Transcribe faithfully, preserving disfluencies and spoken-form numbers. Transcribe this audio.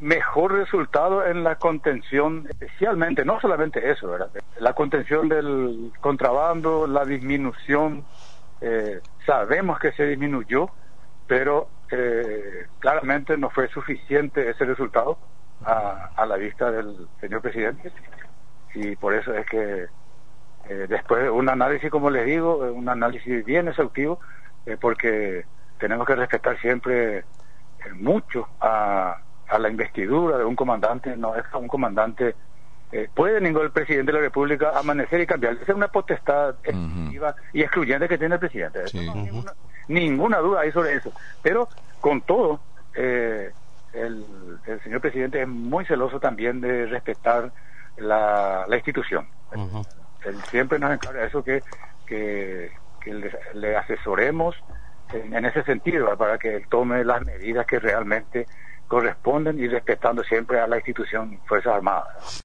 mejor resultado en la contención, especialmente, no solamente eso, ¿verdad? La contención del contrabando, la disminución, eh, sabemos que se disminuyó, pero eh, claramente no fue suficiente ese resultado a, a la vista del señor presidente, y por eso es que eh, después de un análisis, como les digo, un análisis bien exhaustivo, eh, porque tenemos que respetar siempre eh, mucho a, a la investidura de un comandante. No es un comandante, eh, puede ningún presidente de la República amanecer y cambiar. Esa es una potestad exclusiva uh-huh. y excluyente que tiene el presidente. Sí. No, uh-huh. ninguna, ninguna duda hay sobre eso. Pero con todo, eh, el, el señor presidente es muy celoso también de respetar la, la institución. Uh-huh. Él siempre nos encarga eso, que, que, que le, le asesoremos en, en ese sentido, para que él tome las medidas que realmente corresponden y respetando siempre a la institución Fuerzas Armadas.